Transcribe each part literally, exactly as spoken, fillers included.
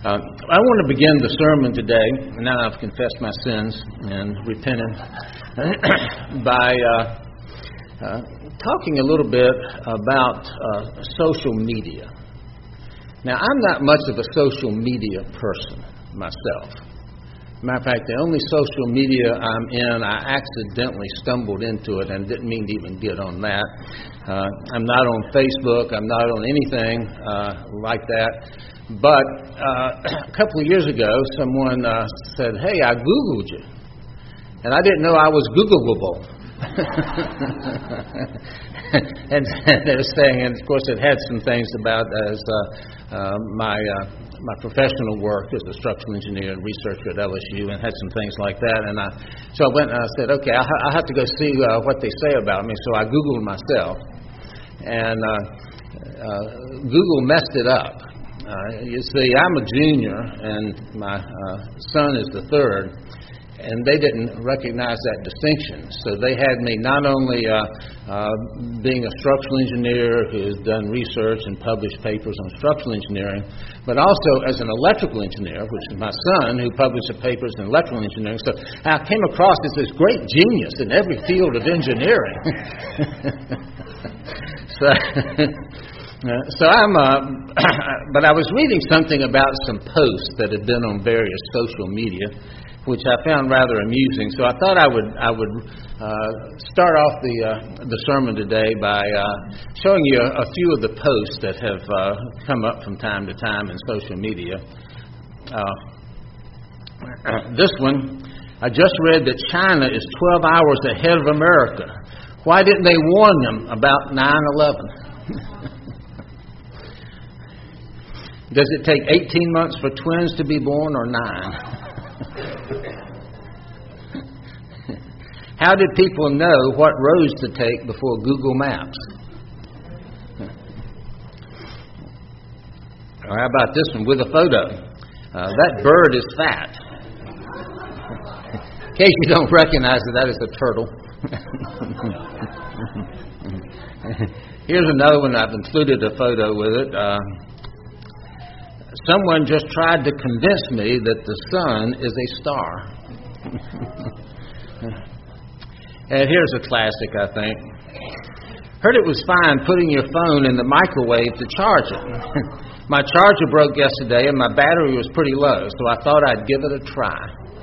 Uh, I want to begin the sermon today, now I've confessed my sins and repented, by uh, uh, talking a little bit about uh, social media. Now, I'm not much of a social media person myself. Matter of fact, the only social media I'm in, I accidentally stumbled into it and didn't mean to even get on that. Uh, I'm not on Facebook. I'm not on anything uh, like that. But uh, a couple of years ago, someone uh, said, "Hey, I Googled you." And I didn't know I was Googleable. and, and they were saying, and of course it had some things about as uh, uh, my uh, my professional work as a structural engineer and researcher at L S U, and had some things like that. And I, so I went and I said, okay, I'll, I'll have to go see uh, what they say about me. So I Googled myself, and uh, uh, Google messed it up. Uh, you see, I'm a junior, and my uh, son is the third, and they didn't recognize that distinction. So they had me not only uh, uh, being a structural engineer who has done research and published papers on structural engineering, but also as an electrical engineer, which is my son, who published papers in electrical engineering. So I came across as this great genius in every field of engineering. so... Uh, so I'm, uh, but I was reading something about some posts that had been on various social media, which I found rather amusing. So I thought I would I would uh, start off the uh, the sermon today by uh, showing you a, a few of the posts that have uh, come up from time to time in social media. Uh, this one, I just read that China is twelve hours ahead of America. Why didn't they warn them about nine eleven? Does it take eighteen months for twins to be born or nine? How did people know what roads to take before Google Maps? Or how about this one with a photo? Uh, that bird is fat. In case you don't recognize it, that is a turtle. Here's another one. I've included a photo with it. Uh, Someone just tried to convince me that the sun is a star. And here's a classic, I think. Heard it was fine putting your phone in the microwave to charge it. My charger broke yesterday and my battery was pretty low, so I thought I'd give it a try.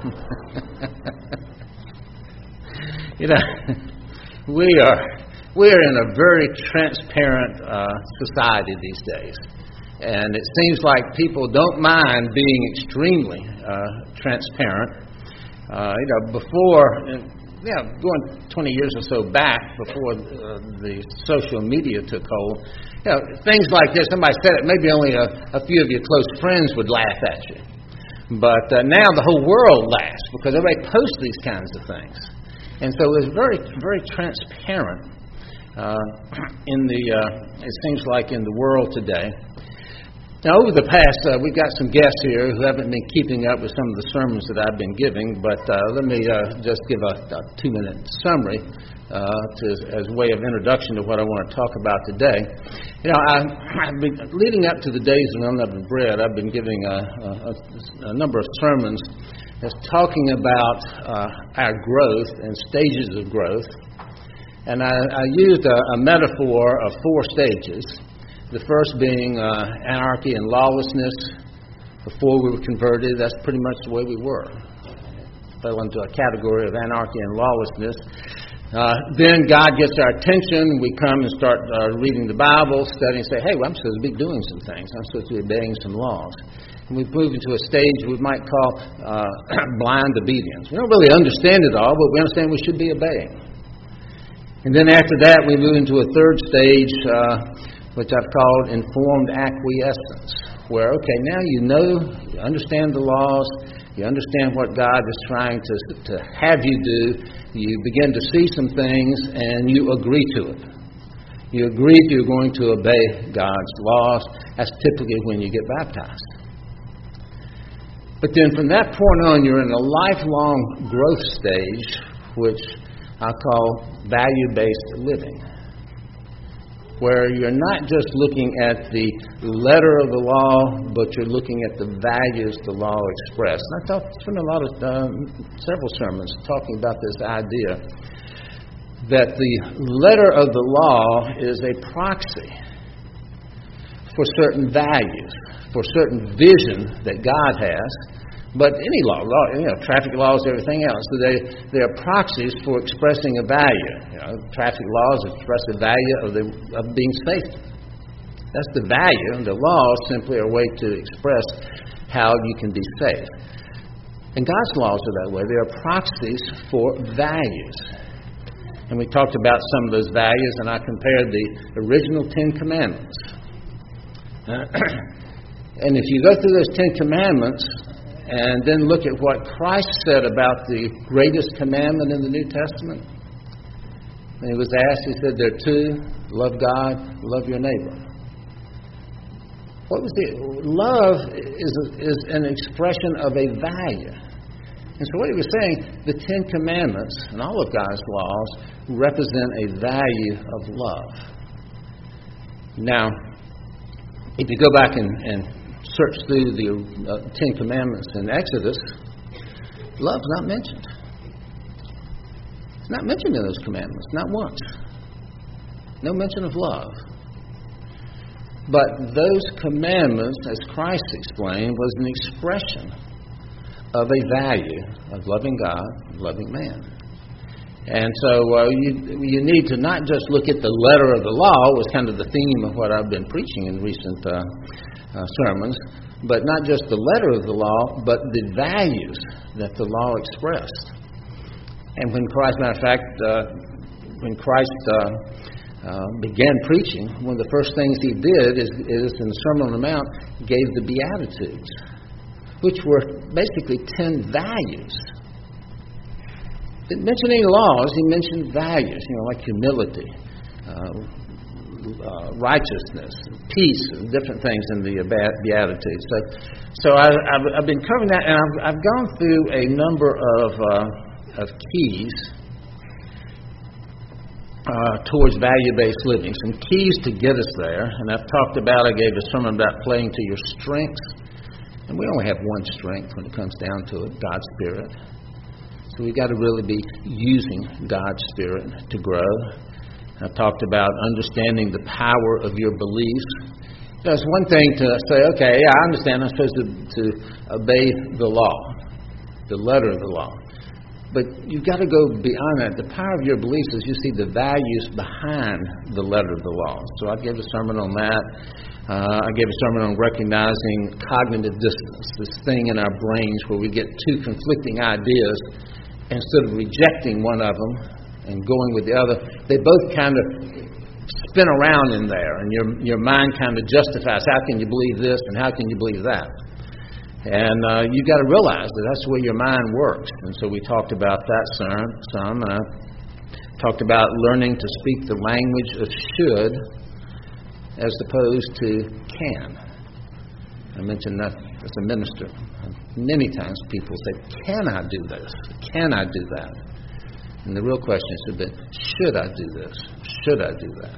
You know, we are we are in a very transparent uh, society these days. And it seems like people don't mind being extremely uh, transparent. Uh, you know, before, you know, going twenty years or so back, before uh, the social media took hold, you know, things like this, somebody said it, maybe only a, a few of your close friends would laugh at you. But uh, now the whole world laughs because everybody posts these kinds of things. And so it's very, very transparent uh, in the, uh, it seems like in the world today. Now, over the past, uh, we've got some guests here who haven't been keeping up with some of the sermons that I've been giving, but uh, let me uh, just give a, a two-minute summary uh, to, as a way of introduction to what I want to talk about today. You know, I, I've been, leading up to the days of unleavened bread, I've been giving a, a, a number of sermons that's talking about uh, our growth and stages of growth, and I, I used a, a metaphor of four stages. The first being uh, anarchy and lawlessness. Before we were converted, that's pretty much the way we were. Fell into a category of anarchy and lawlessness. Uh, then God gets our attention. We come and start uh, reading the Bible, studying, say, hey, well, I'm supposed to be doing some things. I'm supposed to be obeying some laws. And we move into a stage we might call uh, blind obedience. We don't really understand it all, but we understand we should be obeying. And then after that, we move into a third stage, uh, which I've called informed acquiescence, where, okay, now you know, you understand the laws, you understand what God is trying to, to have you do, you begin to see some things, and you agree to it. You agree if you're going to obey God's laws. That's typically when you get baptized. But then from that point on, you're in a lifelong growth stage, which I call value-based living. where you're not just looking at the letter of the law, but you're looking at the values the law expressed. And I talked, spent a lot of um, several sermons talking about this idea that the letter of the law is a proxy for certain values, for certain vision that God has. But any law, law, you know, traffic laws, everything else, so they they are proxies for expressing a value. You know, traffic laws express the value of the of being safe. That's the value, and the laws simply are a way to express how you can be safe. And God's laws are that way. They are proxies for values. And we talked about some of those values, and I compared the original Ten Commandments. Uh, and if you go through those Ten Commandments and then look at what Christ said about the greatest commandment in the New Testament, when he was asked, he said, there are two: love God, love your neighbor. What was the love is is an expression of a value. And so what he was saying, the Ten Commandments and all of God's laws represent a value of love. Now, if you go back and, and search through the uh, Ten Commandments in Exodus, love's not mentioned. It's not mentioned in those commandments, not once. No mention of love. But those commandments, as Christ explained, was an expression of a value of loving God, loving man. And so uh, you, you need to not just look at the letter of the law, was kind of the theme of what I've been preaching in recent uh, uh, sermons, but not just the letter of the law, but the values that the law expressed. And when Christ, matter of fact, uh, when Christ uh, uh, began preaching, one of the first things he did is, is in the Sermon on the Mount, gave the Beatitudes, which were basically ten values. He didn't mention any laws, he mentioned values, you know, like humility, uh, uh, righteousness, peace, and different things in the Beatitudes. So, so I, I've, I've been covering that, and I've, I've gone through a number of uh, of keys uh, towards value-based living, some keys to get us there. And I've talked about, I gave a sermon about playing to your strengths. And we only have one strength when it comes down to it, God's Spirit. So we've got to really be using God's Spirit to grow. I've talked about understanding the power of your beliefs. You know, it's one thing to say, okay, yeah, I understand I'm supposed to, to obey the law, the letter of the law. But you've got to go beyond that. The power of your beliefs is you see the values behind the letter of the law. So I gave a sermon on that. Uh, I gave a sermon on recognizing cognitive dissonance, this thing in our brains where we get two conflicting ideas. Instead of rejecting one of them and going with the other, they both kind of spin around in there, and your your mind kind of justifies, how can you believe this and how can you believe that? And uh, you've got to realize that that's the way your mind works. And so we talked about that some. some. I talked about learning to speak the language of should as opposed to can. I mentioned that as a minister. Many times people say, can I do this? Can I do that? And the real question should be, should I do this? Should I do that?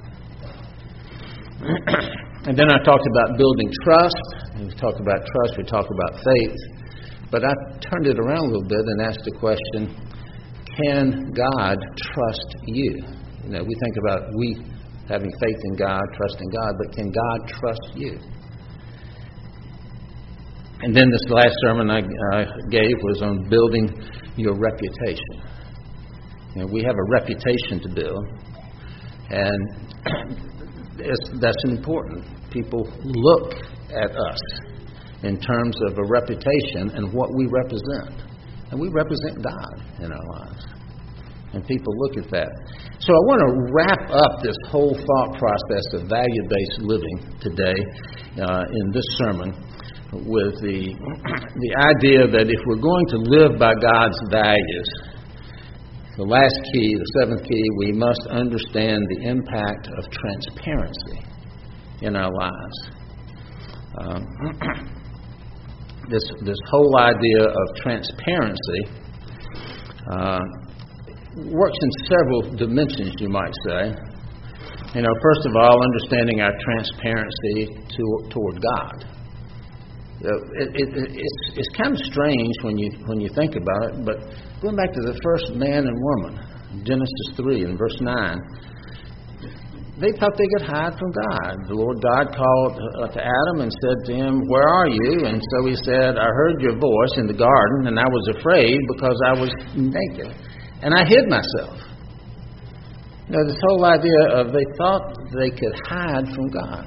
And then I talked about building trust. We talked about trust. We talked about faith. But I turned it around a little bit and asked the question, can God trust you? You know, we think about we having faith in God, trusting God, but can God trust you? And then this last sermon I uh, gave was on building your reputation. You know, we have a reputation to build, and it's, that's important. People look at us in terms of a reputation and what we represent. And we represent God in our lives. And people look at that. So I want to wrap up this whole thought process of value-based living today uh, in this sermon with the the idea that if we're going to live by God's values, the last key, the seventh key, we must understand the impact of transparency in our lives. Um, this this whole idea of transparency uh, works in several dimensions, you might say. You know, first of all, understanding our transparency to, toward God. You know, it, it, it's, it's kind of strange when you when you think about it, but going back to the first man and woman, Genesis three and verse nine, they thought they could hide from God. The Lord God called uh, to Adam and said to him, "Where are you?" And so he said, "I heard your voice in the garden, and I was afraid because I was naked, and I hid myself." You know, this whole idea of they thought they could hide from God.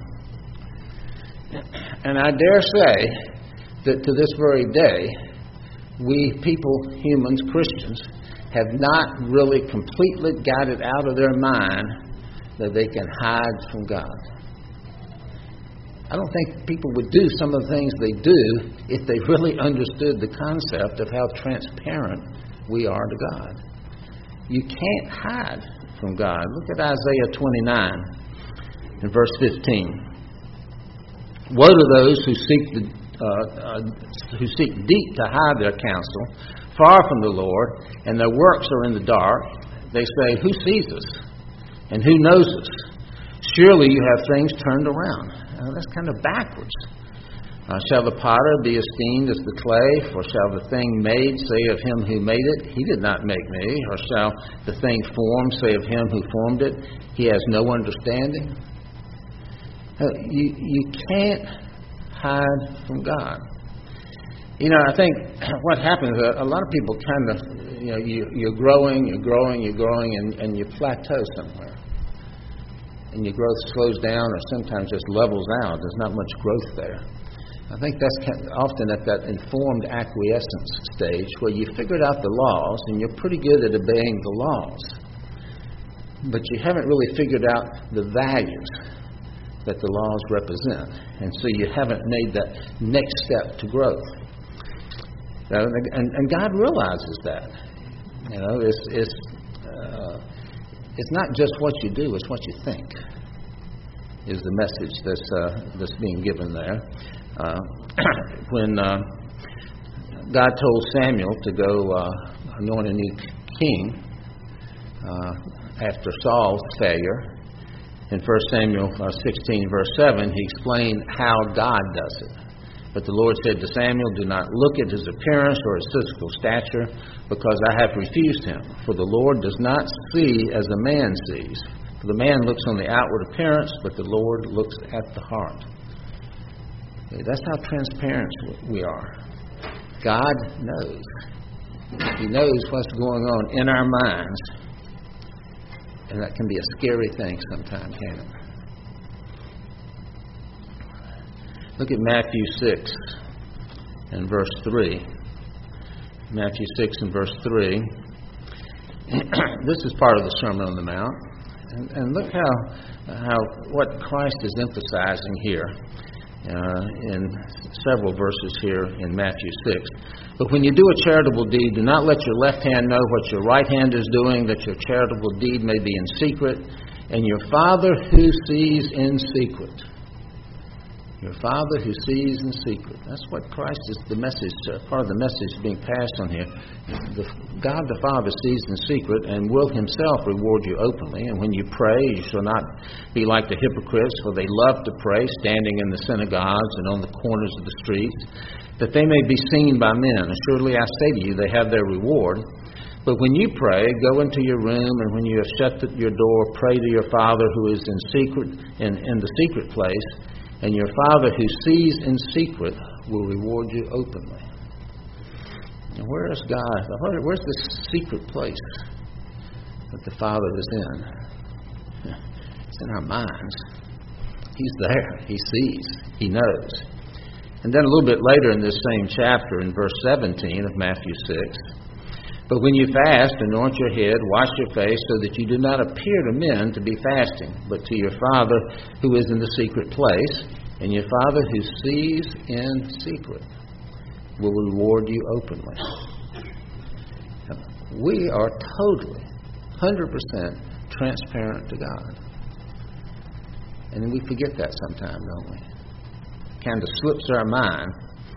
And I dare say that to this very day, we people, humans, Christians, have not really completely got it out of their mind that they can hide from God. I don't think people would do some of the things they do if they really understood the concept of how transparent we are to God. You can't hide from God. Look at Isaiah twenty-nine and verse fifteen. Woe to those who seek the, uh, uh, who seek deep to hide their counsel, far from the Lord, and their works are in the dark. They say, "Who sees us? And who knows us? Surely you have things turned around." Now, that's kind of backwards. Uh, shall the potter be esteemed as the clay? For shall the thing made say of him who made it, "He did not make me"? Or shall the thing formed say of him who formed it, "He has no understanding"? Uh, you, you can't hide from God. You know, I think what happens, a, a lot of people kind of, you know, you, you're growing, you're growing, you're growing, and, and you plateau somewhere. And your growth slows down or sometimes just levels out. There's not much growth there. I think that's kind of often at that informed acquiescence stage where you figured out the laws and you're pretty good at obeying the laws. But you haven't really figured out the values that the laws represent. And so you haven't made that next step to growth. And, and God realizes that. You know, it's, it's, uh, it's not just what you do, it's what you think is the message that's, uh, that's being given there. Uh, when uh, God told Samuel to go uh, anoint a new king uh, after Saul's failure, in First Samuel sixteen, verse seven, he explained how God does it. But the Lord said to Samuel, "Do not look at his appearance or his physical stature, because I have refused him. For the Lord does not see as a man sees. For the man looks on the outward appearance, but the Lord looks at the heart." Okay, that's how transparent we are. God knows. He knows what's going on in our minds. And that can be a scary thing sometimes, can't it? Look at Matthew six and verse three. Matthew six and verse three. This is part of the Sermon on the Mount. And, and look how, how what Christ is emphasizing here uh, in several verses here in Matthew six. "But when you do a charitable deed, do not let your left hand know what your right hand is doing, that your charitable deed may be in secret. And your Father who sees in secret." Your Father who sees in secret. That's what Christ is, the message, uh, part of the message being passed on here. The, God the Father sees in secret and will himself reward you openly. And when you pray, you shall not be like the hypocrites, for they love to pray, standing in the synagogues and on the corners of the streets, that they may be seen by men. Assuredly I say to you, they have their reward. But when you pray, go into your room, and when you have shut your door, pray to your Father who is in secret, in, in the secret place, and your Father who sees in secret will reward you openly. And where is God? Where's this secret place that the Father is in? It's in our minds. He's there. He sees. He knows. And then a little bit later in this same chapter, in verse seventeen of Matthew six, "But when you fast, anoint your head, wash your face, so that you do not appear to men to be fasting, but to your Father who is in the secret place. And your Father who sees in secret will reward you openly." We are totally, one hundred percent transparent to God. And then we forget that sometimes, don't we? Kind of slips our mind.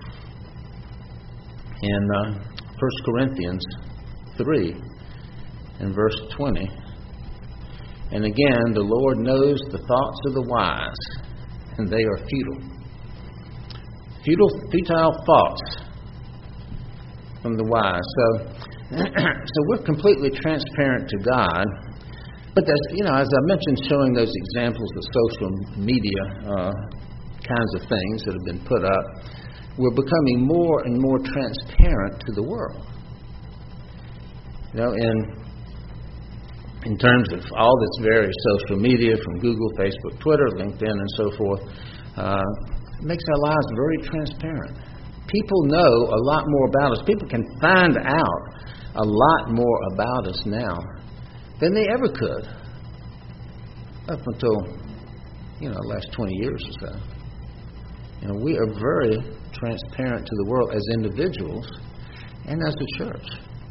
In uh, First Corinthians three, in verse twenty, And again, the Lord knows the thoughts of the wise, and they are futile. Futile, futile thoughts from the wise. So, so we're completely transparent to God. But that's, you know, as I mentioned, showing those examples of social media uh, kinds of things that have been put up, we're becoming more and more transparent to the world. You know, in in terms of all this various social media, from Google, Facebook, Twitter, LinkedIn, and so forth, uh, it makes our lives very transparent. People know a lot more about us. People can find out a lot more about us now than they ever could up until, you know, the last twenty years or so. You know, we are very transparent to the world as individuals and as a church.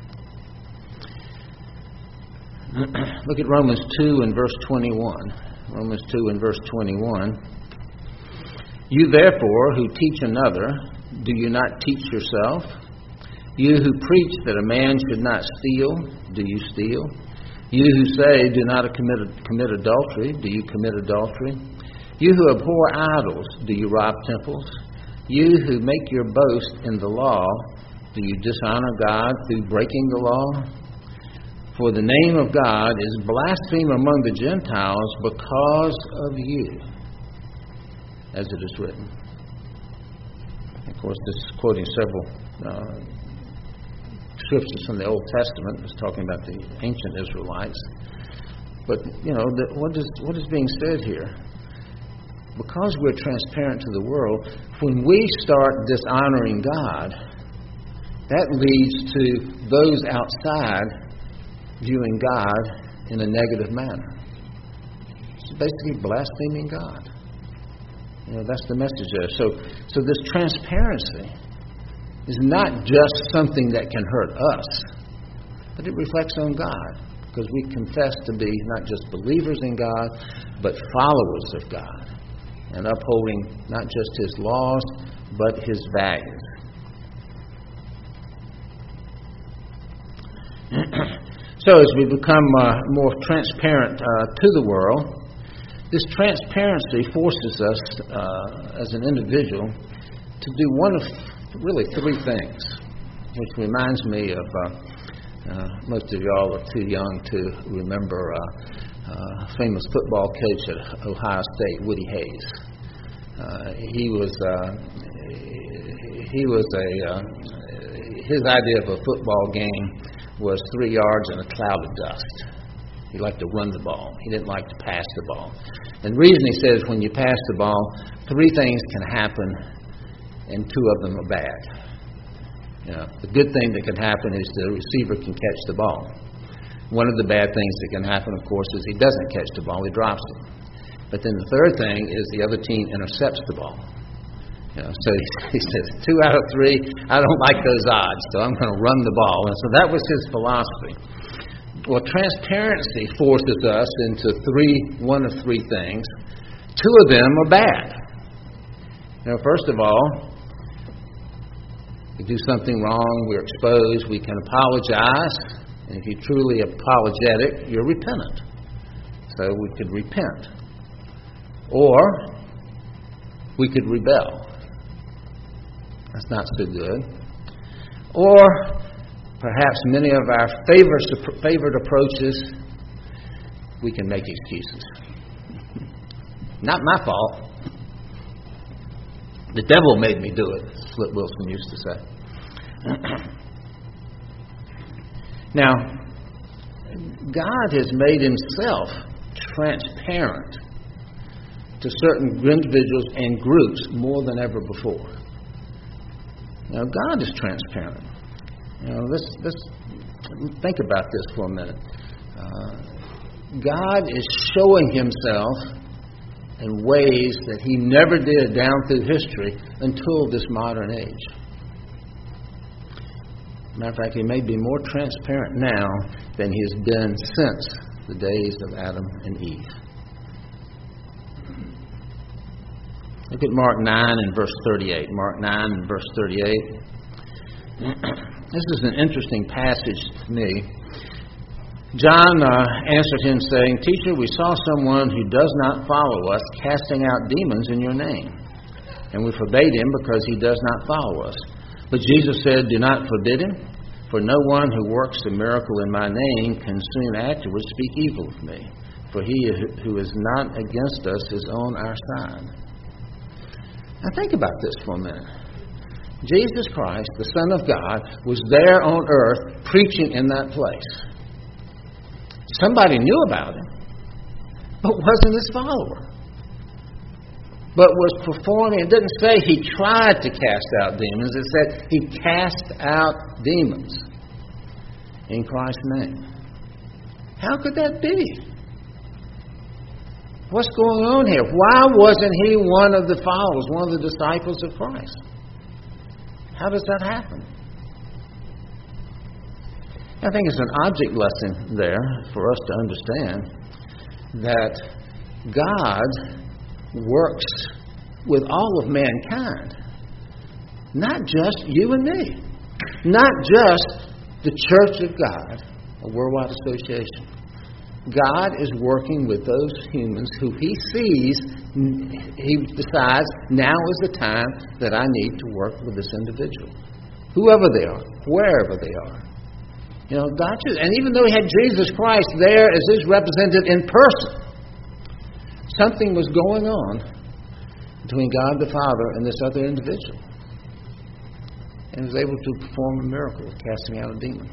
Look at Romans two and verse twenty-one. Romans two and verse twenty-one. You therefore who teach another, do you not teach yourself? You who preach that a man should not steal, do you steal? You who say do not commit, commit adultery, do you commit adultery? You who abhor idols, do you rob temples? You who make your boast in the law, do you dishonor God through breaking the law? For the name of God is blasphemed among the Gentiles because of you, as it is written. Of course, this is quoting several uh, scriptures from the Old Testament. It's talking about the ancient Israelites. But, you know, the, what is what is being said here? Because we're transparent to the world, when we start dishonoring God, that leads to those outside viewing God in a negative manner. It's basically blaspheming God. You know, that's the message there. So, so this transparency is not just something that can hurt us, but it reflects on God, because we confess to be not just believers in God, but followers of God, and upholding not just His laws, but His values. So as we become uh, more transparent uh, to the world, this transparency forces us uh, as an individual to do one of really three things, which reminds me of, uh, uh, most of y'all are too young to remember uh, uh, a famous football coach at Ohio State, Woody Hayes. Uh, he was uh, he was a uh, his idea of a football game was three yards and a cloud of dust. He liked to run the ball. He didn't like to pass the ball. And the reason he says when you pass the ball, three things can happen, and two of them are bad. You know, the good thing that can happen is the receiver can catch the ball. One of the bad things that can happen, of course, is he doesn't catch the ball, he drops it. But then the third thing is the other team intercepts the ball. You know, so he, he says, two out of three, I don't like those odds, so I'm going to run the ball. And so that was his philosophy. Well, transparency forces us into three, one of three things. Two of them are bad. You know, first of all, we do something wrong, we're exposed, we can apologize. And if you're truly apologetic, you're repentant. So we could repent. Or we could rebel. That's not so good. Or perhaps many of our favorite, favorite approaches, we can make excuses. Not my fault. The devil made me do it, Flip Wilson used to say. Now, God has made Himself transparent to certain individuals and groups more than ever before. Now, God is transparent. You know, let's, let's think about this for a minute. Uh, God is showing Himself in ways that He never did down through history until this modern age. Matter of fact, He may be more transparent now than He has been since the days of Adam and Eve. Look at Mark nine and verse thirty-eight. Mark nine and verse thirty-eight. This is an interesting passage to me. John uh, answered him, saying, Teacher, we saw someone who does not follow us casting out demons in your name. And we forbade him because he does not follow us. But Jesus said, Do not forbid him, for no one who works a miracle in my name can soon afterwards speak evil of me. For he who is not against us is on our side. Now think about this for a minute. Jesus Christ, the Son of God, was there on earth preaching in that place. Somebody knew about him, but wasn't his follower. But was performing. It didn't say he tried to cast out demons. It said he cast out demons in Christ's name. How could that be? What's going on here? Why wasn't he one of the followers, one of the disciples of Christ? How does that happen? I think it's an object lesson there for us to understand that God works with all of mankind, not just you and me, not just the Church of God, a worldwide association. God is working with those humans who he sees, he decides, now is the time that I need to work with this individual, whoever they are, wherever they are. You know, God, and even though he had Jesus Christ there as his representative in person, something was going on between God the Father and this other individual. And he was able to perform a miracle of casting out a demon.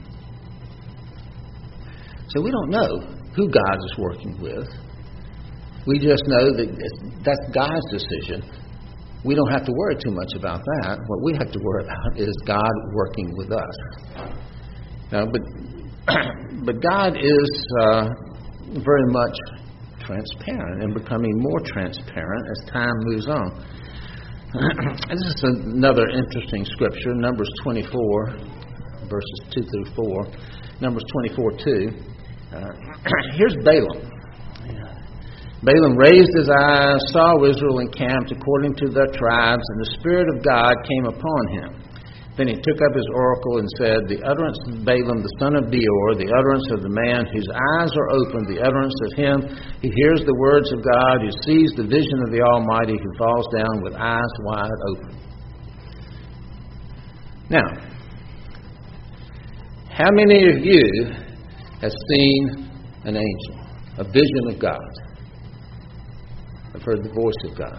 So we don't know who God is working with. We just know that that's God's decision. We don't have to worry too much about that. What we have to worry about is God working with us. Now, but but God is uh, very much transparent and becoming more transparent as time moves on. This is another interesting scripture, Numbers twenty-four, verses two through four. Numbers twenty-four two. Uh, here's Balaam. Balaam raised his eyes, saw Israel encamped according to their tribes, and the Spirit of God came upon him. Then he took up his oracle and said, The utterance of Balaam, the son of Beor, the utterance of the man whose eyes are open, the utterance of him who hears the words of God, who sees the vision of the Almighty, who falls down with eyes wide open. Now, how many of you have seen an angel, a vision of God? Have heard the voice of God?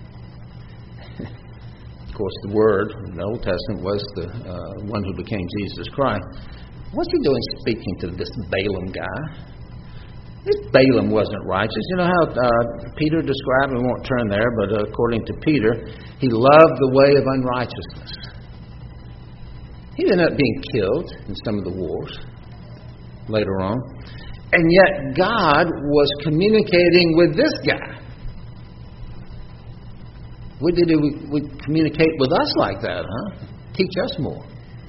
Of course, the Word in the Old Testament was the uh, one who became Jesus Christ. What's he doing speaking to this Balaam guy? This Balaam wasn't righteous. You know how uh, Peter described, we won't turn there, but uh, according to Peter, he loved the way of unrighteousness. He ended up being killed in some of the wars later on. And yet God was communicating with this guy. We did we, we communicate with us like that, huh? Teach us more.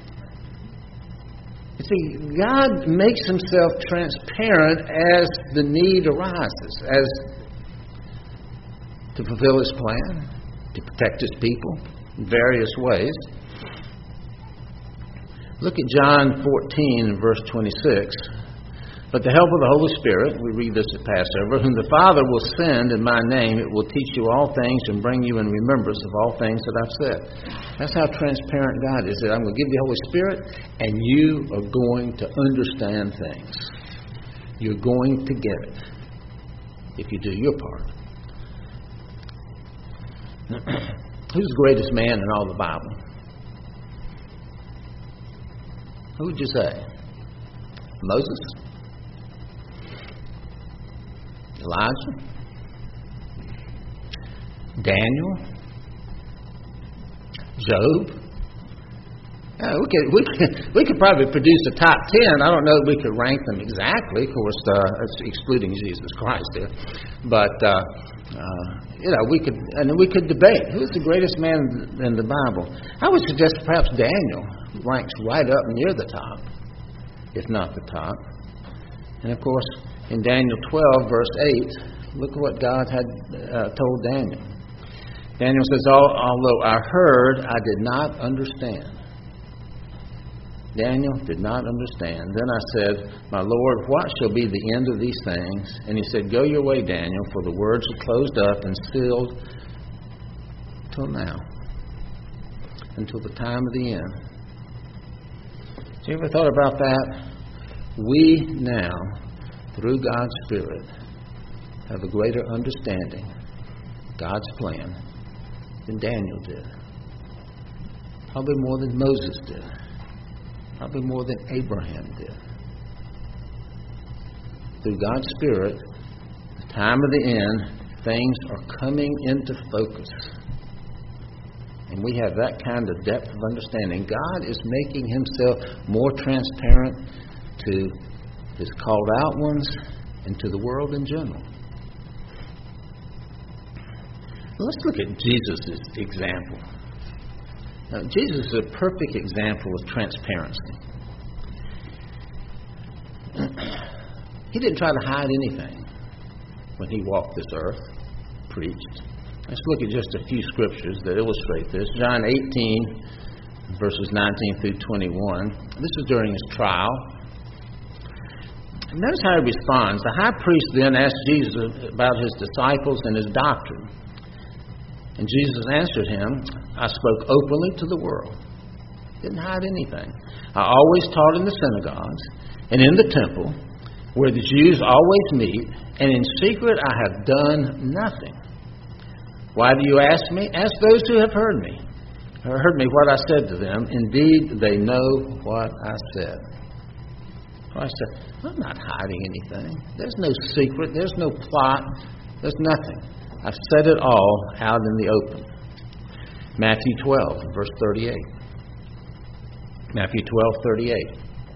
You see, God makes himself transparent as the need arises, as to fulfill his plan, to protect his people in various ways. Look at John fourteen, verse twenty-six. But the help of the Holy Spirit, we read this at Passover, whom the Father will send in my name, it will teach you all things and bring you in remembrance of all things that I've said. That's how transparent God is. That I'm going to give you the Holy Spirit, and you are going to understand things. You're going to get it if you do your part. Who's the greatest man in all the Bible? Who would you say? Moses? Elijah? Daniel? Job? Yeah, we could we could we could probably produce a top ten. I don't know if we could rank them exactly. Of course, uh, that's excluding Jesus Christ here. But uh, uh, you know, we could and we could debate who's the greatest man in the Bible. I would suggest perhaps Daniel ranks right up near the top, if not the top. And of course, in Daniel twelve, verse eight, look at what God had uh, told Daniel. Daniel says, although I heard, I did not understand. Daniel did not understand. Then I said, My Lord, what shall be the end of these things? And he said, Go your way, Daniel, for the words are closed up and sealed till now, until the time of the end. Have you ever thought about that? We now, through God's Spirit, have a greater understanding of God's plan than Daniel did. Probably more than Moses did. Probably more than Abraham did. Through God's Spirit, the time of the end, things are coming into focus. And we have that kind of depth of understanding. God is making himself more transparent to his called out ones and to the world in general. Let's look at Jesus' example. Now, Jesus is a perfect example of transparency. He didn't try to hide anything when he walked this earth, preached. Let's look at just a few scriptures that illustrate this. John eighteen, verses nineteen through twenty-one. This is during his trial. Notice how he responds. The high priest then asked Jesus about his disciples and his doctrine. And Jesus answered him, I spoke openly to the world. Didn't hide anything. I always taught in the synagogues and in the temple, where the Jews always meet, and in secret I have done nothing. Why do you ask me? Ask those who have heard me. Or heard me what I said to them. Indeed, they know what I said. Christ said, I'm not hiding anything. There's no secret. There's no plot. There's nothing. I've said it all out in the open. Matthew twelve, verse thirty-eight. Matthew twelve, thirty-eight.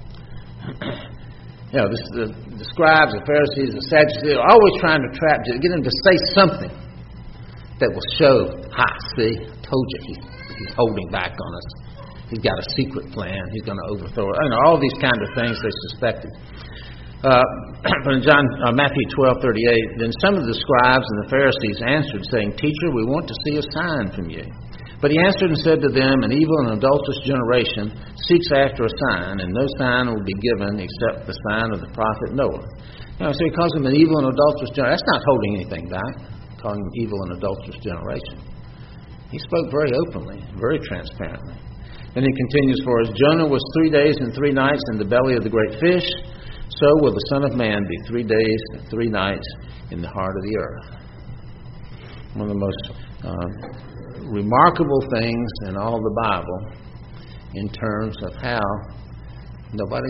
You know, this, the, the scribes, the Pharisees, the Sadducees, are always trying to trap you, get them to say something that will show, ha, see, I told you he's, he's holding back on us. He's got a secret plan. He's going to overthrow it. You know, all these kind of things they suspected. Uh, but in John, uh, Matthew twelve, thirty-eight, then some of the scribes and the Pharisees answered, saying, Teacher, we want to see a sign from you. But he answered and said to them, An evil and adulterous generation seeks after a sign, and no sign will be given except the sign of the prophet Noah. You know, so he calls them an evil and adulterous generation. That's not holding anything back, calling them evil and adulterous generation. He spoke very openly, very transparently. Then he continues, For as Jonah was three days and three nights in the belly of the great fish, so will the Son of Man be three days and three nights in the heart of the earth. One of the most uh, remarkable things in all the Bible in terms of how nobody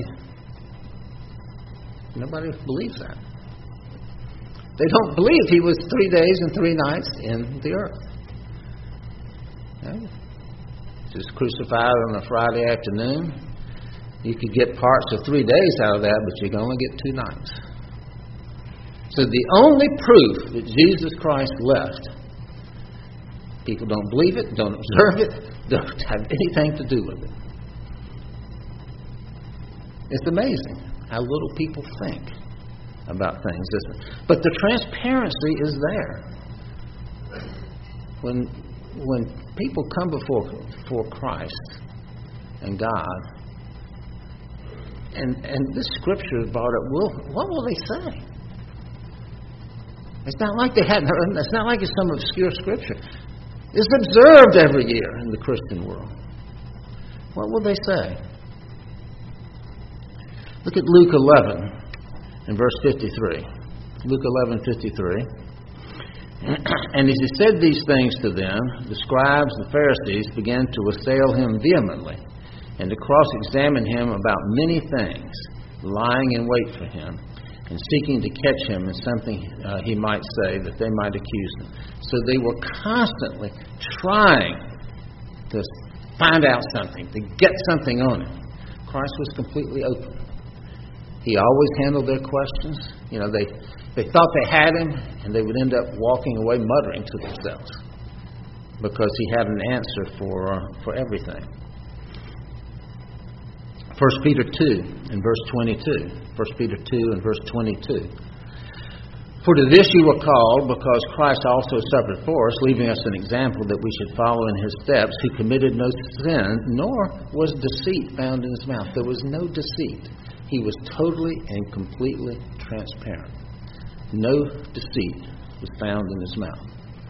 nobody believes that. They don't believe he was three days and three nights in the earth. Okay? Just crucified on a Friday afternoon. You could get parts of three days out of that, but you can only get two nights. So the only proof that Jesus Christ left, people don't believe it, don't observe it, don't have anything to do with it. It's amazing how little people think about things, isn't it? But the transparency is there. When when people come before before Christ and God, And and this scripture is brought up, will, what will they say? It's not like they hadn't heard. It's not like it's some obscure scripture. It's observed every year in the Christian world. What will they say? Look at Luke eleven and verse fifty-three. Luke eleven, fifty-three. And as he said these things to them, the scribes and the Pharisees began to assail him vehemently, and to cross-examine him about many things, lying in wait for him, and seeking to catch him in something uh, he might say that they might accuse him. So they were constantly trying to find out something, to get something on him. Christ was completely open. He always handled their questions. You know, they, they thought they had him, and they would end up walking away muttering to themselves because he had an answer for uh, for everything. First Peter two and verse twenty-two. First Peter two and verse twenty-two. For to this you were called, because Christ also suffered for us, leaving us an example that we should follow in his steps, who committed no sin, nor was deceit found in his mouth. There was no deceit. He was totally and completely transparent. No deceit was found in his mouth.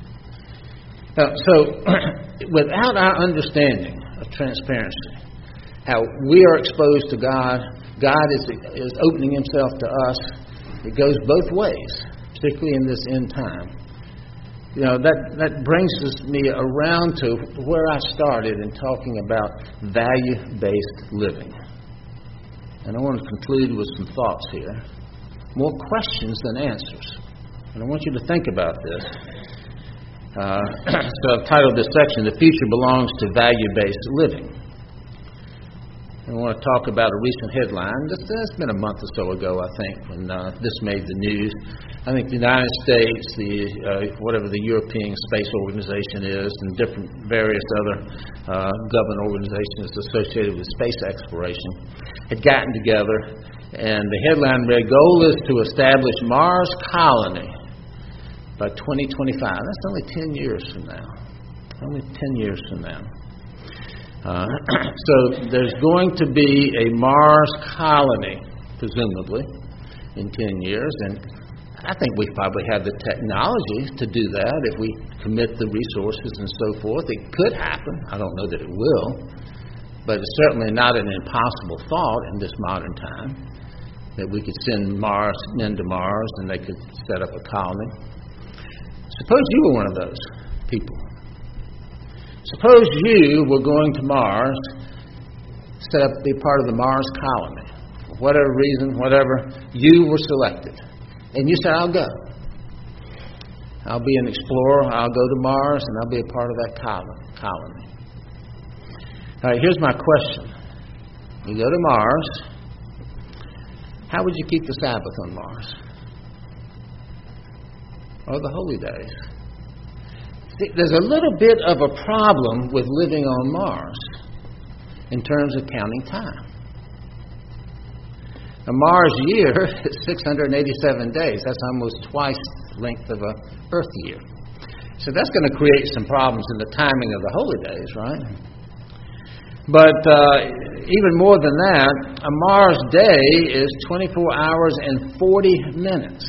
Now, so, without our understanding of transparency, how we are exposed to God, God is, is opening himself to us, it goes both ways, particularly in this end time. You know, that, that brings us, me around to where I started in talking about value-based living. And I want to conclude with some thoughts here. More questions than answers. And I want you to think about this. Uh, so I've titled this section, The Future Belongs to Value-Based Living. I want to talk about a recent headline. This has been a month or so ago, I think, when uh, this made the news. I think the United States, the uh, whatever the European Space Organization is, and different various other uh, government organizations associated with space exploration, had gotten together, and the headline read, "Goal is to establish Mars colony by twenty twenty-five." That's only ten years from now. Only ten years from now. Uh, so there's going to be a Mars colony, presumably, in ten years. And I think we probably have the technology to do that if we commit the resources and so forth. It could happen. I don't know that it will. But it's certainly not an impossible thought in this modern time that we could send Mars men to Mars and they could set up a colony. Suppose you were one of those people. Suppose you were going to Mars, set up to be part of the Mars colony. For whatever reason, whatever, you were selected. And you said, I'll go. I'll be an explorer, I'll go to Mars, and I'll be a part of that colony. All right, here's my question. You go to Mars, how would you keep the Sabbath on Mars? Or the holy days? See, there's a little bit of a problem with living on Mars in terms of counting time. A Mars year is six hundred eighty-seven days. That's almost twice the length of a Earth year. So that's going to create some problems in the timing of the holy days, right? But uh, even more than that, a Mars day is twenty-four hours and forty minutes.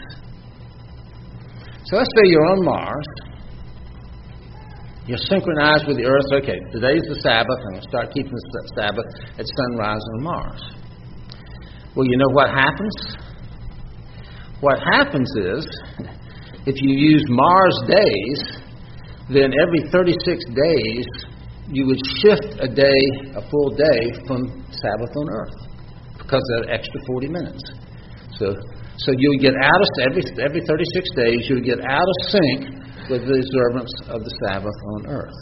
So let's say you're on Mars. You're synchronized with the Earth. Okay, today's the Sabbath. I'm going to start keeping the Sabbath at sunrise on Mars. Well, you know what happens? What happens is, if you use Mars days, then every thirty-six days, you would shift a day, a full day, from Sabbath on Earth because of that extra forty minutes. So, so you would get out of, every, every thirty-six days, you would get out of sync with the observance of the Sabbath on Earth.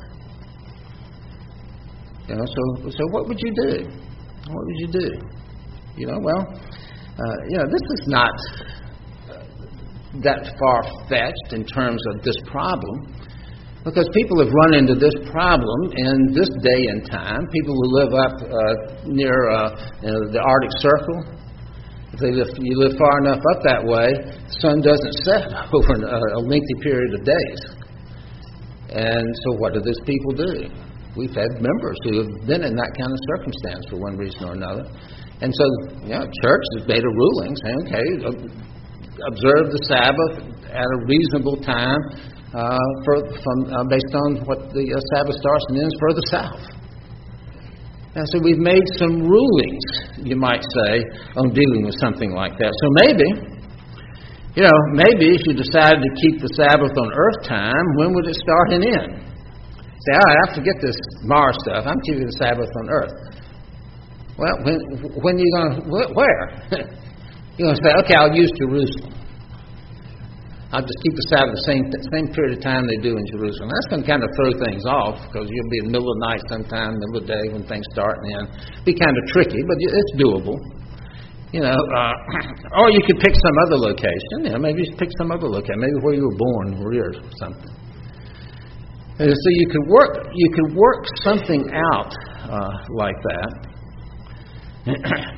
You know, so so what would you do? What would you do? You know, well, uh, you know, this is not that far-fetched in terms of this problem, because people have run into this problem in this day and time. People who live up uh, near uh, you know, the Arctic Circle, if they live, you live far enough up that way, the sun doesn't set over a, a lengthy period of days. And so what do these people do? We've had members who have been in that kind of circumstance for one reason or another. And so, you know, church has made a ruling saying, okay, observe the Sabbath at a reasonable time uh, for, from, uh, based on what the uh, Sabbath starts and ends further south. And so we've made some rulings, you might say, on dealing with something like that. So maybe, you know, maybe if you decided to keep the Sabbath on Earth time, when would it start and end? Say, all right, I have to get this Mars stuff. I'm keeping the Sabbath on Earth. Well, when when are you going to, where? You're going to say, okay, I'll use Jerusalem. I'll just keep the Sabbath the same same period of time they do in Jerusalem. That's going to kind of throw things off, because you'll be in the middle of the night sometime, middle of the day when things start and end. It'll be kind of tricky, but it's doable. You know, uh, or you could pick some other location. You know, maybe you pick some other location, maybe where you were born, reared, or something. And so you could work you could work something out uh, like that.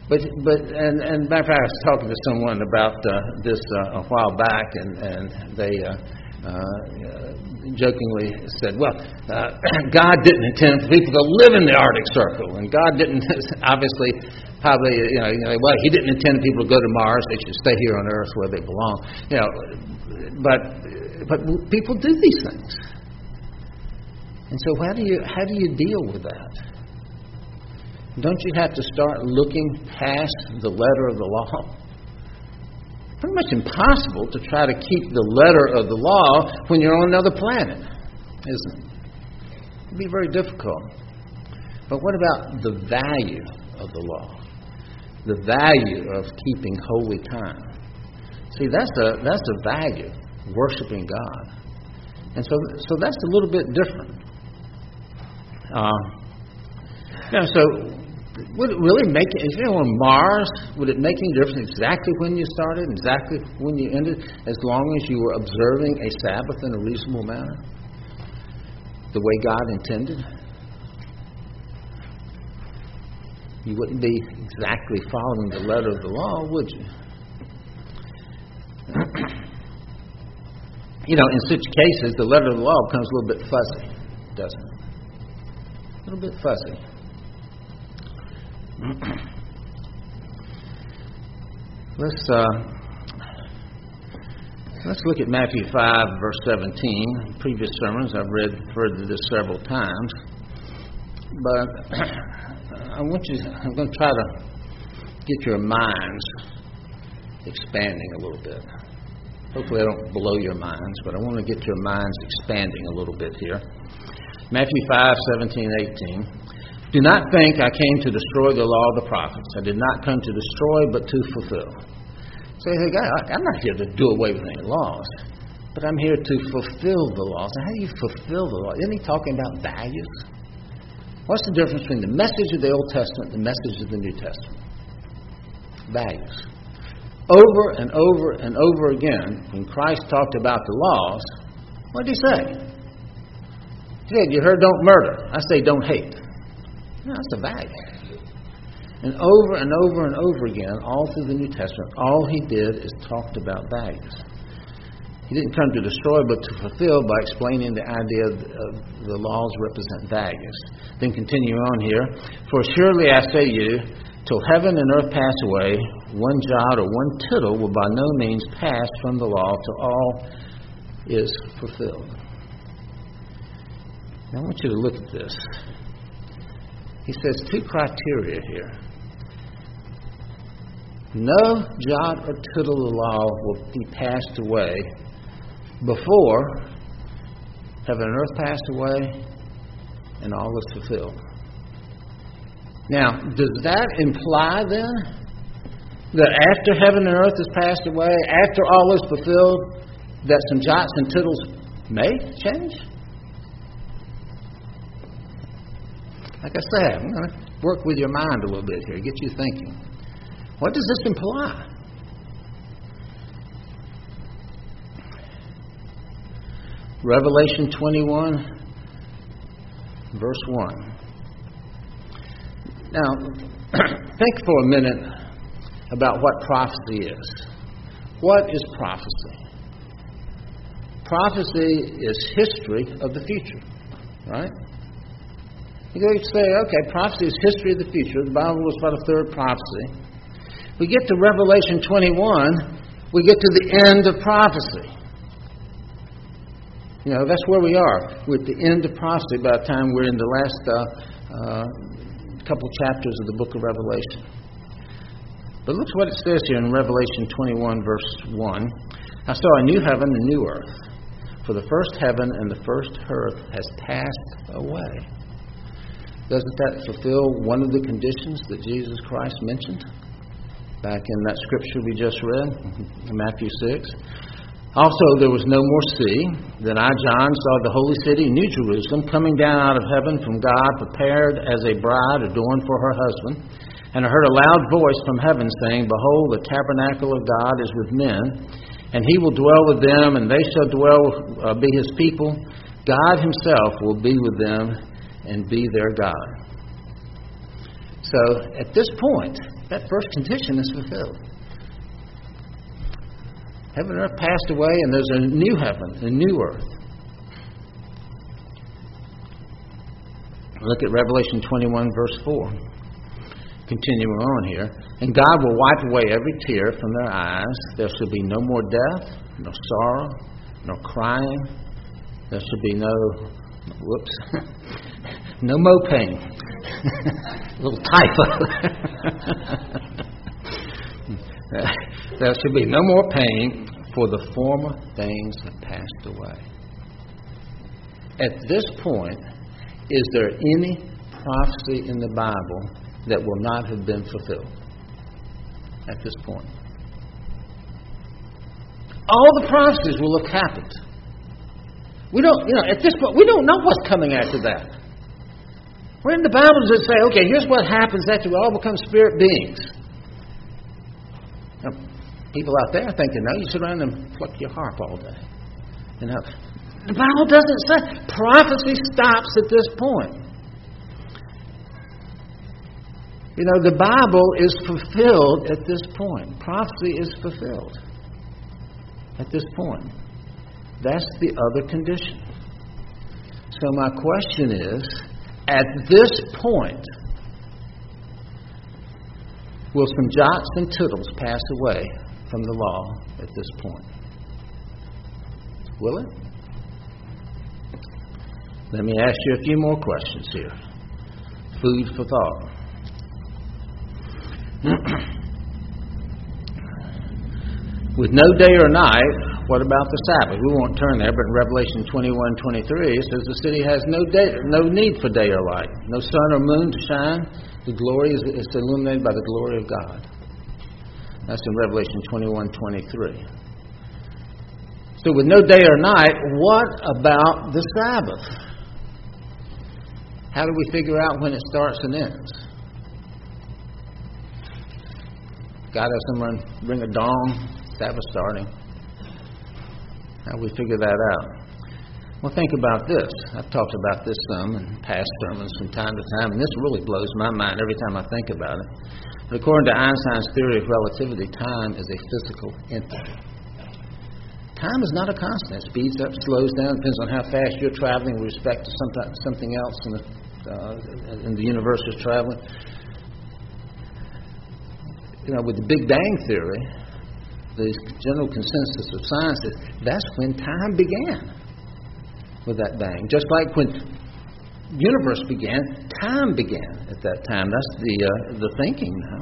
But but and and matter of fact, I was talking to someone about uh, this uh, a while back, and and they uh, uh, jokingly said, "Well, uh, God didn't intend for people to live in the Arctic Circle, and God didn't obviously probably you know, you know well He didn't intend people to go to Mars; they should stay here on Earth where they belong." You know, but but people do these things, and so how do you how do you deal with that? Don't you have to start looking past the letter of the law? Pretty much impossible to try to keep the letter of the law when you're on another planet, isn't it? It'd be very difficult. But what about the value of the law? The value of keeping holy time. See, that's a that's a value, worshiping God. And so so that's a little bit different. Um, you know, so would it really make it, if you're on Mars, would it make any difference exactly when you started, exactly when you ended, as long as you were observing a Sabbath in a reasonable manner, the way God intended? You wouldn't be exactly following the letter of the law, would you? You know, in such cases, the letter of the law becomes a little bit fuzzy, doesn't it? A little bit fuzzy. Let's uh, let's look at Matthew five, verse seventeen. Previous sermons I've read further this several times, but I want you. I'm going to try to get your minds expanding a little bit. Hopefully, I don't blow your minds, but I want to get your minds expanding a little bit here. Matthew five, seventeen, eighteen. Do not think I came to destroy the law of the prophets. I did not come to destroy, but to fulfill. So you think, I'm not here to do away with any laws, but I'm here to fulfill the laws. And how do you fulfill the law? Isn't he talking about values? What's the difference between the message of the Old Testament and the message of the New Testament? Values. Over and over and over again, when Christ talked about the laws, what did he say? He said, you heard don't murder. I say don't hate. No, that's a value. And over and over and over again, all through the New Testament, all he did is talked about values. He didn't come to destroy, but to fulfill by explaining the idea of the laws represent values. Then continue on here. For surely I say to you, till heaven and earth pass away, one jot or one tittle will by no means pass from the law till all is fulfilled. Now I want you to look at this. He says two criteria here. No jot or tittle of the law will be passed away before heaven and earth pass away and all is fulfilled. Now, does that imply then that after heaven and earth has passed away, after all is fulfilled, that some jots and tittles may change? Like I said, I'm going to work with your mind a little bit here, get you thinking. What does this imply? Revelation twenty-one, verse one. Now, think for a minute about what prophecy is. What is prophecy? Prophecy is history of the future, right? You could say, okay, prophecy is history of the future. The Bible was about a third prophecy. We get to Revelation twenty-one, we get to the end of prophecy. You know, that's where we are. We're at the end of prophecy by the time we're in the last uh, uh, couple chapters of the book of Revelation. But look what it says here in Revelation twenty-one, verse one. I saw a new heaven and a new earth, for the first heaven and the first earth has passed away. Doesn't that fulfill one of the conditions that Jesus Christ mentioned back in that scripture we just read, in Matthew six? Also, there was no more sea. Then I, John, saw the holy city, New Jerusalem, coming down out of heaven from God, prepared as a bride adorned for her husband. And I heard a loud voice from heaven saying, Behold, the tabernacle of God is with men, and he will dwell with them, and they shall dwell, uh, be his people. God himself will be with them and be their God. So, at this point that first condition is fulfilled. Heaven and earth passed away, and there's a new heaven, a new earth. Look at Revelation twenty-one, verse four. Continuing on here. And God will wipe away every tear from their eyes. There shall be no more death, no sorrow, no crying. There shall be no, whoops, no moping. A little typo. There shall be no more pain, for the former things have passed away. At this point, is there any prophecy in the Bible that will not have been fulfilled? At this point, all the prophecies will have happened. We don't, you know, at this point, we don't know what's coming after that. We're in the Bible that say, okay, here's what happens after we all become spirit beings. Now, people out there thinking, no, you sit around and pluck your harp all day. You know, the Bible doesn't say. Prophecy stops at this point. You know, the Bible is fulfilled at this point. Prophecy is fulfilled at this point. That's the other condition. So my question is, at this point, will some jots and tittles pass away from the law at this point? Will it? Let me ask you a few more questions here. Food for thought. With no day or night, what about the Sabbath? We won't turn there, but in Revelation twenty-one twenty-three, it says the city has no day, no need for day or light, no sun or moon to shine. The glory is, is illuminated by the glory of God. That's in Revelation twenty-one twenty-three. So with no day or night, what about the Sabbath? How do we figure out when it starts and ends? God has someone ring a gong, Sabbath starting. How do we figure that out? Well, think about this. I've talked about this some in past sermons from time to time, and this really blows my mind every time I think about it. But according to Einstein's theory of relativity, time is a physical entity. Time is not a constant. It speeds up, slows down, depends on how fast you're traveling with respect to some, something else in the, uh, in the universe is traveling. You know, with the Big Bang Theory, the general consensus of science is that's when time began, with that bang. Just like when the universe began, time began at that time. That's the uh, the thinking now.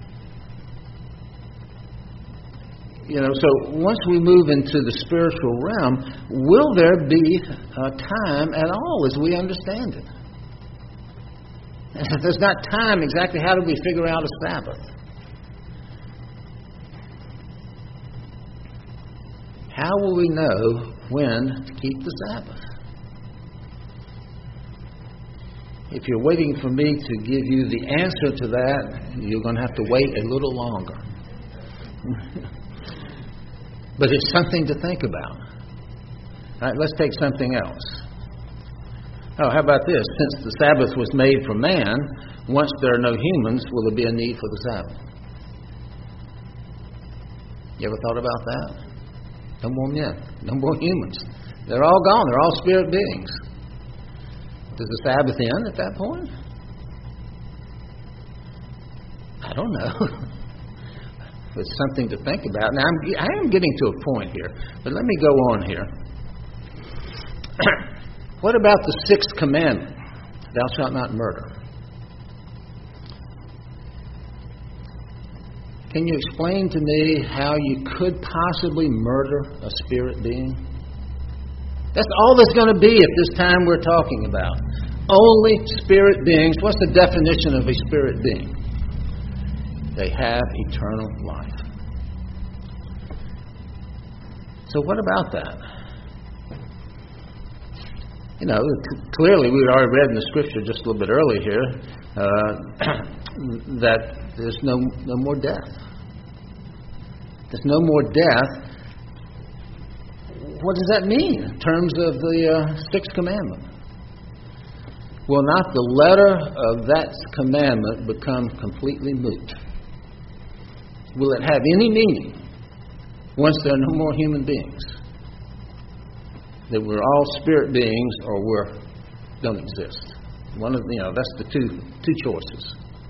You know, so once we move into the spiritual realm, will there be uh, time at all as we understand it? If there's not time, exactly how do we figure out a Sabbath? How will we know when to keep the Sabbath? If you're waiting for me to give you the answer to that, you're going to have to wait a little longer. But it's something to think about. All right, let's take something else. Oh, how about this? Since the Sabbath was made for man, once there are no humans, will there be a need for the Sabbath? You ever thought about that? No more men, no more humans. They're all gone. They're all spirit beings. Does the Sabbath end at that point? I don't know. It's something to think about. Now, I'm, I am getting to a point here, but let me go on here. What about the sixth commandment? Thou shalt not murder. Can you explain to me how you could possibly murder a spirit being? That's all there's going to be at this time we're talking about. Only spirit beings. What's the definition of a spirit being? They have eternal life. So what about that? You know, clearly we already read in the scripture just a little bit earlier here uh, that there's no no more death. There's no more death. What does that mean in terms of the uh, sixth commandment? Will not the letter of that commandment become completely moot? will it have any meaning once there are no more human beings? That we're all spirit beings or we don't exist. One of you know that's the two two choices.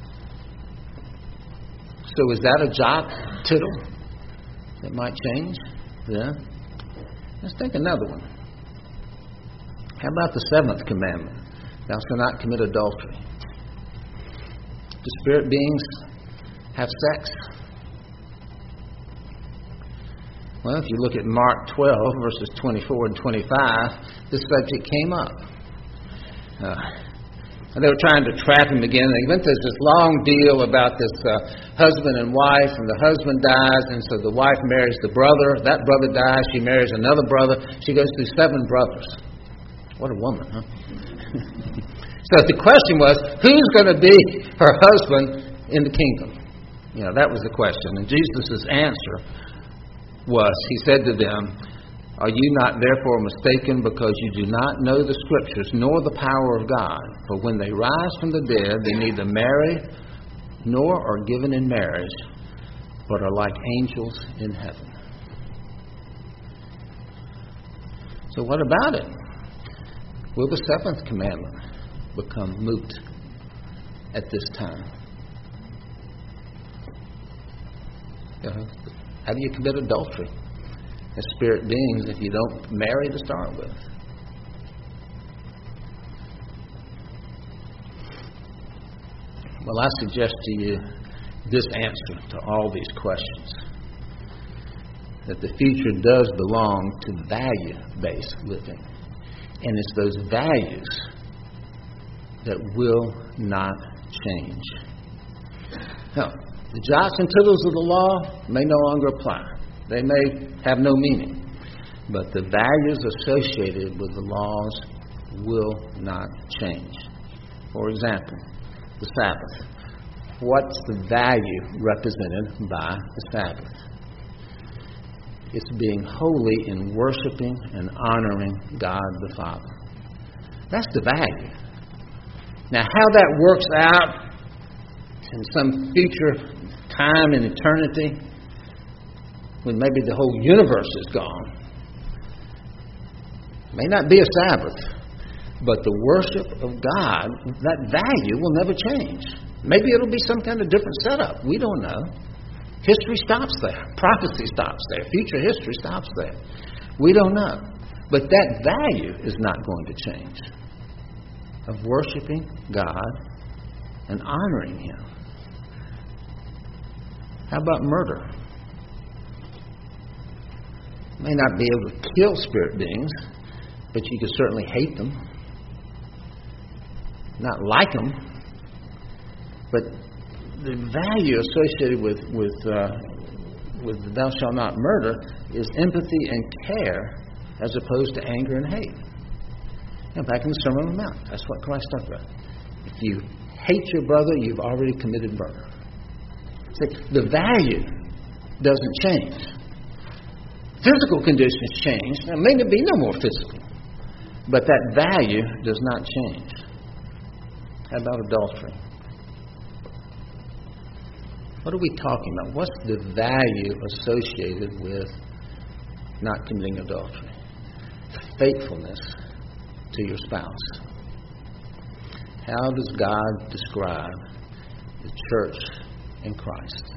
So is that a jot tittle that might change? Yeah. Let's take another one. How about the seventh commandment? Thou shalt not commit adultery. Do spirit beings have sex? Well, if you look at Mark twelve, verses twenty-four and twenty-five, this subject came up. Uh, they were trying to trap him again. They went through this long deal about this uh, husband and wife, and the husband dies, and so the wife marries the brother. That brother dies. She marries another brother. She goes through seven brothers. What a woman, huh? So the question was, who's going to be her husband in the kingdom? You know, that was the question. And Jesus' answer was, he said to them, are you not therefore mistaken because you do not know the Scriptures nor the power of God? For when they rise from the dead, they neither marry nor are given in marriage, but are like angels in heaven. So what about it? Will the seventh commandment become moot at this time? Uh, how do you commit adultery as spirit beings if you don't marry to start with? Well, I suggest to you this answer to all these questions. That the future does belong to value-based living. And it's those values that will not change. Now, the jots and tittles of the law may no longer apply. They may have no meaning. But the values associated with the laws will not change. For example, the Sabbath. What's the value represented by the Sabbath? It's being holy in worshiping and honoring God the Father. That's the value. Now, how that works out in some future time in eternity, when maybe the whole universe is gone, may not be a Sabbath, but the worship of God, that value will never change. Maybe it'll be some kind of different setup. We don't know. History stops there. Prophecy stops there. Future history stops there. We don't know. But that value is not going to change. Of worshiping God and honoring Him. How about murder? You may not be able to kill spirit beings, but you can certainly hate them. Not like them. But the value associated with with uh, with thou shalt not murder is empathy and care as opposed to anger and hate. Now, back in the Sermon on the Mount, that's what Christ talked about. If you hate your brother, you've already committed murder. See, the value doesn't change. Physical conditions change. There may be no more physical, but that value does not change. How about adultery? What are we talking about? What's the value associated with not committing adultery? Faithfulness to your spouse. How does God describe the church in Christ?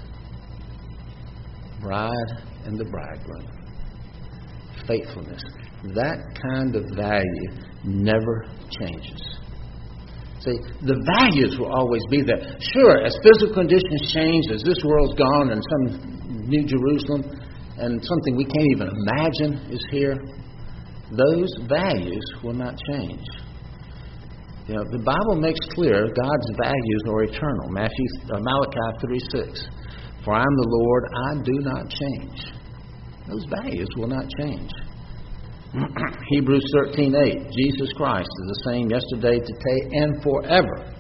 Bride and the bridegroom. Faithfulness. That kind of value never changes. See, the values will always be there. Sure, as physical conditions change, as this world's gone and some New Jerusalem and something we can't even imagine is here, those values will not change. You know, the Bible makes clear God's values are eternal. Matthew, uh, Malachi three six. For I am the Lord, I do not change. Those values will not change. Hebrews thirteen eight. Jesus Christ is the same yesterday, today, and forever.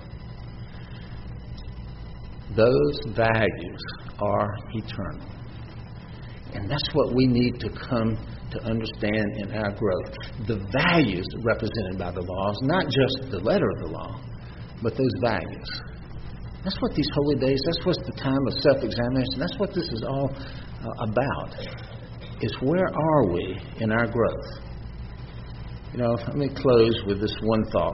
Those values are eternal. And that's what we need to come to understand in our growth. The values represented by the laws, not just the letter of the law, but those values. That's what these holy days, that's what's the time of self-examination. That's what this is all uh, about, is where are we in our growth? You know, let me close with this one thought.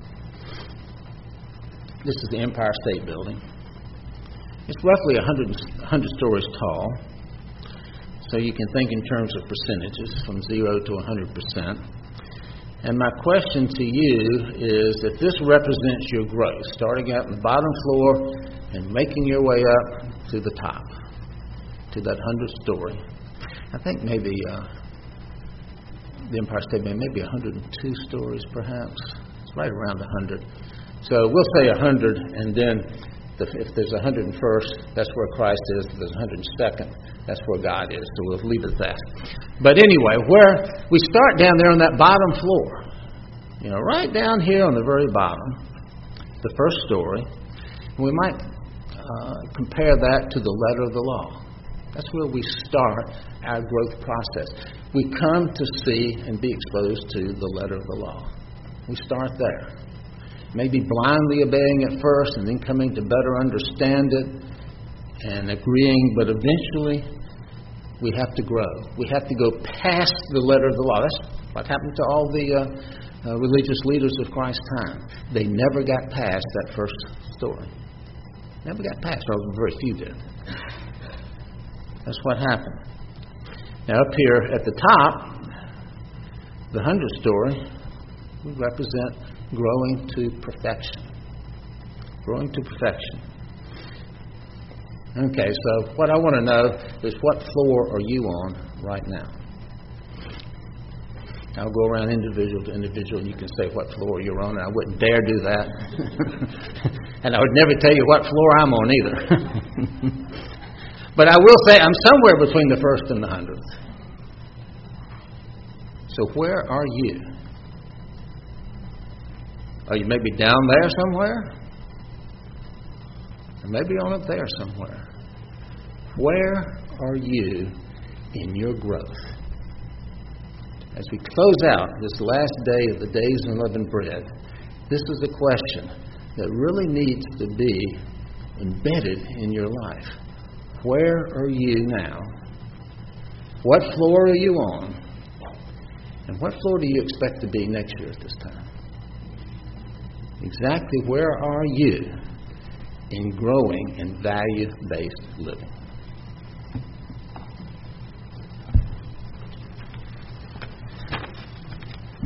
This is the Empire State Building. It's roughly one hundred, one hundred stories tall. So you can think in terms of percentages, from zero to one hundred percent. And my question to you is, if this represents your growth, starting out in the bottom floor and making your way up to the top, to that hundredth story. I think maybe uh, the Empire State Building, maybe one hundred two stories perhaps. It's right around one hundred. So we'll say one hundred, and then the, if there's one hundred first, that's where Christ is. If there's one hundred second, that's where God is. So we'll leave it at that. But anyway, where we start down there on that bottom floor, you know, right down here on the very bottom, the first story, we might uh, compare that to the letter of the law. That's where we start our growth process. We come to see and be exposed to the letter of the law. We start there. Maybe blindly obeying at first and then coming to better understand it and agreeing, but eventually we have to grow. We have to go past the letter of the law. That's what happened to all the uh, uh, religious leaders of Christ's time. They never got past that first story. Never got past, or very few did. That's what happened. Now up here at the top, the hundredth story, we represent growing to perfection. Growing to perfection. Okay, so what I want to know is, what floor are you on right now? I'll go around individual to individual, and you can say what floor you're on, and I wouldn't dare do that. And I would never tell you what floor I'm on either. But I will say I'm somewhere between the first and the hundredth. So where are you? Are you maybe down there somewhere? Or maybe on up there somewhere. Where are you in your growth? As we close out this last day of the Days of Unleavened Bread, this is a question that really needs to be embedded in your life. Where are you now? What floor are you on? And what floor do you expect to be next year at this time? Exactly where are you in growing in value-based living?